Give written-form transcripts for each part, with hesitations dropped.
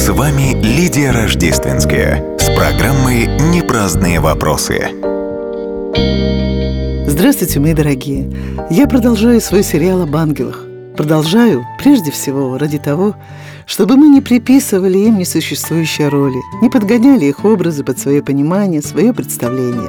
С вами Лидия Рождественская с программой «Непраздные вопросы». Здравствуйте, мои дорогие! Я продолжаю свой сериал об ангелах. Продолжаю, прежде всего, ради того, чтобы мы не приписывали им несуществующие роли, не подгоняли их образы под свое понимание, свое представление.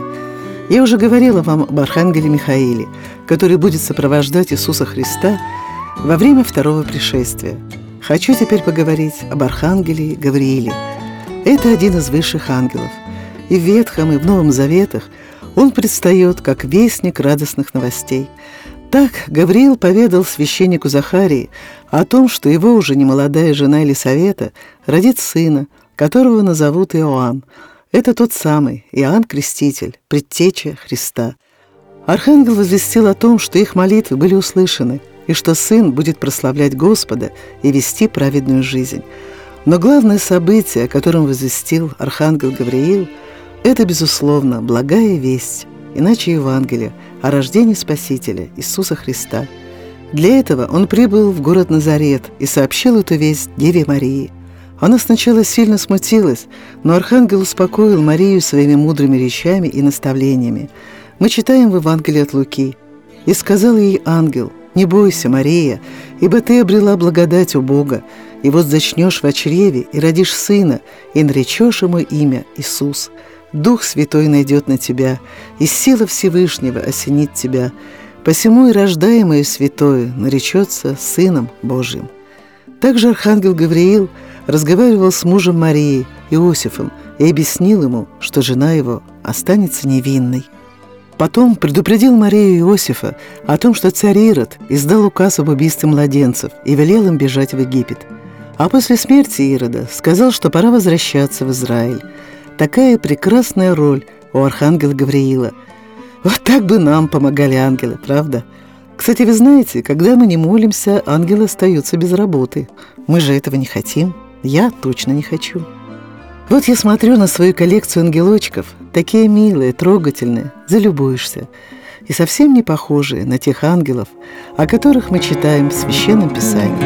Я уже говорила вам об архангеле Михаиле, который будет сопровождать Иисуса Христа во время второго пришествия. Хочу теперь поговорить об архангеле Гаврииле. Это один из высших ангелов. И в Ветхом, и в Новом Заветах он предстает как вестник радостных новостей. Так Гавриил поведал священнику Захарии о том, что его уже немолодая жена Елисавета родит сына, которого назовут Иоанн. Это тот самый Иоанн Креститель, предтеча Христа. Архангел возвестил о том, что их молитвы были услышаны, и что сын будет прославлять Господа и вести праведную жизнь. Но главное событие, о котором возвестил архангел Гавриил, это, безусловно, благая весть, иначе Евангелие, о рождении Спасителя Иисуса Христа. Для этого он прибыл в город Назарет и сообщил эту весть Деве Марии. Она сначала сильно смутилась, но архангел успокоил Марию своими мудрыми речами и наставлениями. Мы читаем в Евангелии от Луки. «И сказал ей ангел: не бойся, Мария, ибо ты обрела благодать у Бога, и вот зачнешь в чреве и родишь сына, и наречешь ему имя Иисус. Дух Святой найдет на тебя, и сила Всевышнего осенит тебя. Посему и рождаемое святое наречется Сыном Божьим». Также архангел Гавриил разговаривал с мужем Марии, Иосифом, и объяснил ему, что жена его останется невинной. Потом предупредил Марию и Иосифа о том, что царь Ирод издал указ об убийстве младенцев и велел им бежать в Египет. А после смерти Ирода сказал, что пора возвращаться в Израиль. Такая прекрасная роль у архангела Гавриила. Вот так бы нам помогали ангелы, правда? Кстати, вы знаете, когда мы не молимся, ангелы остаются без работы. Мы же этого не хотим. Я точно не хочу. Вот я смотрю на свою коллекцию ангелочков, такие милые, трогательные, залюбуешься, и совсем не похожие на тех ангелов, о которых мы читаем в Священном Писании.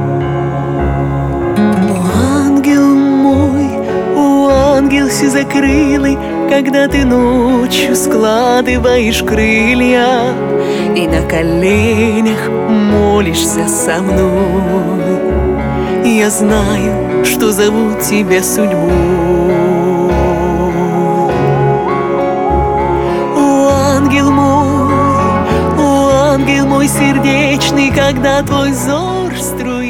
Ангел мой, ангел сизокрылый, когда ты ночью складываешь крылья и на коленях молишься со мной, я знаю, что зовут тебя судьбой. О, ангел мой сердечный, когда твой взор струится